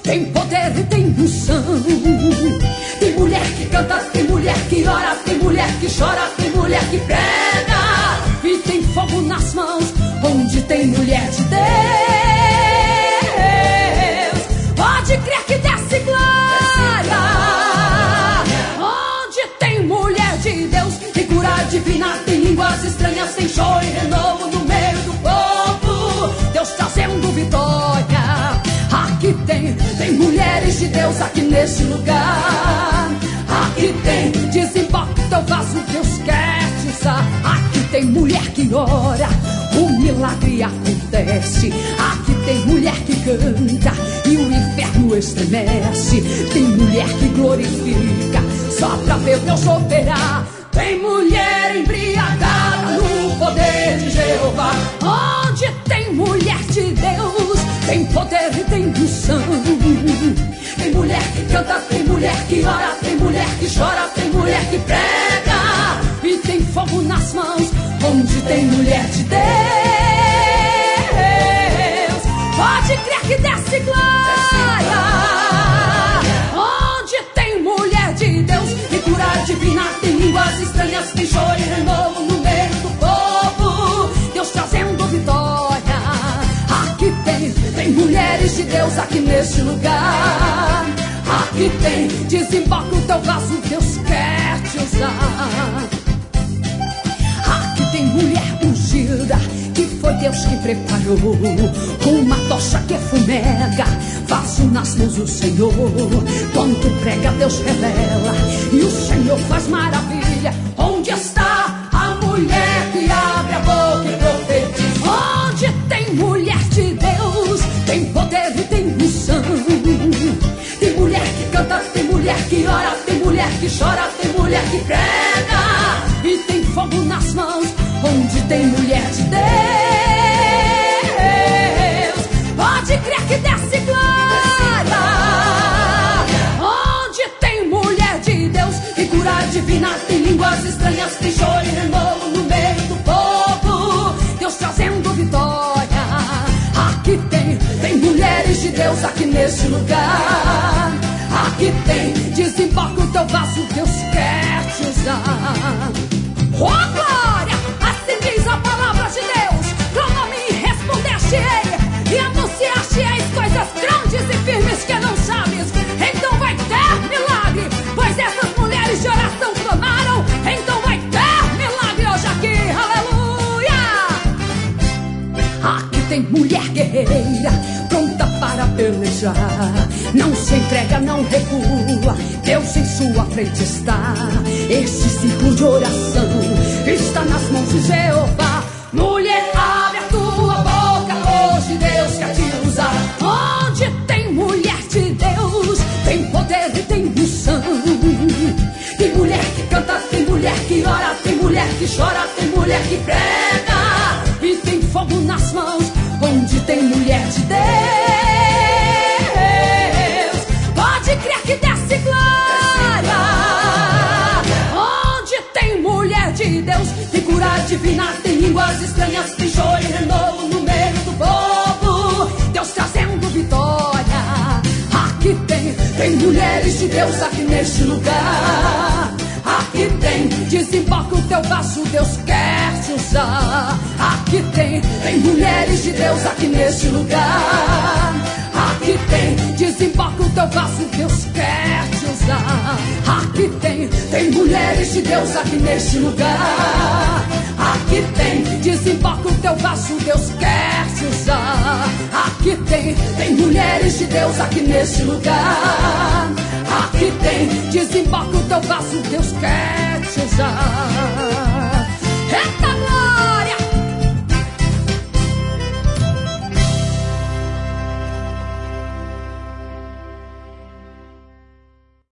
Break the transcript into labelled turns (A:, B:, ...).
A: tem poder e tem unção. Tem mulher que canta, tem mulher que ora, tem mulher que chora, tem mulher que prega. E tem fogo nas mãos, onde tem mulher de Deus. Pode crer que desce glória. Onde tem mulher de Deus, tem cura divina, tem línguas estranhas, tem show e renovo no meio do povo. Deus trazendo vitória. Aqui tem mulheres de Deus aqui nesse lugar. Aqui tem, desemboca o teu vaso, Deus quer te usar. Aqui tem mulher que ora, o milagre acontece. Aqui tem mulher que canta e o inferno estremece. Tem mulher que glorifica só pra ver Deus operar. Tem mulher embriagada no poder de Jeová. Onde tem mulher de Deus, tem poder e tem unção. Tem mulher que canta, tem mulher que ora, tem mulher que chora, tem mulher que prega. E tem fogo nas mãos, onde tem mulher de Deus. Pode crer que desce glória. Onde tem mulher de Deus, tem cura divina, tem línguas estranhas, tem show e renovo no meio do povo. Deus trazendo vitória. Aqui tem mulheres de Deus aqui nesse lugar. Aqui tem, desemboca o teu vaso, Deus quer te usar. Aqui tem mulher ungida, que foi Deus que preparou, com uma tocha que fumega, vaso nas mãos do Senhor. Quando prega, Deus revela, e o Senhor faz maravilha. Onde está a mulher que abre a boca e profetiza? Onde tem mulher de Deus, tem poder e tem unção. Tem mulher que canta, tem mulher que ora, tem mulher que chora, tem mulher que prega. E tem fogo nas mãos, onde tem mulher de Deus. Pode crer que desce glória. Onde tem mulher de Deus, tem cura divina, tem línguas estranhas, tem show e renovo no meio do povo. Deus trazendo vitória. Aqui tem mulheres de Deus aqui nesse lugar. Aqui tem, desemboca o teu vaso, Deus quer te usar. Oh glória, assim diz a palavra de Deus. Clama a mim, respondeste-ei, e anunciaste-eis coisas grandes e firmes que não sabes. Então vai ter milagre, pois essas mulheres de oração clamaram. Então vai ter milagre hoje aqui, aleluia. Aqui tem mulher guerreira, pronta para pelejar. Não se entrega, não recua, Deus em sua frente está. Esse ciclo de oração está nas mãos de Jeová. Mulher, abre a tua boca, hoje Deus quer te usar. Onde tem mulher de Deus, tem poder e tem unção. Tem mulher que canta, tem mulher que ora, tem mulher que chora, tem mulher que prega. E tem fogo nas mãos, onde tem mulher de Deus. Pode crer que desce glória. Onde tem mulher de Deus, tem cura divina, tem línguas estranhas, tem show e renovo no meio do povo. Deus trazendo vitória. Aqui tem mulheres de Deus aqui neste lugar. Aqui tem, desemboca o teu vaso, Deus quer te usar. Aqui tem mulheres de Deus aqui neste lugar. Aqui tem, desemboca o teu vaso, Deus quer te usar. Aqui tem mulheres de Deus aqui neste lugar. Aqui tem, desemboca o teu vaso, Deus quer te usar. Aqui tem mulheres de Deus aqui neste lugar. Aqui tem, desemboca o teu vaso, Deus quer te usar.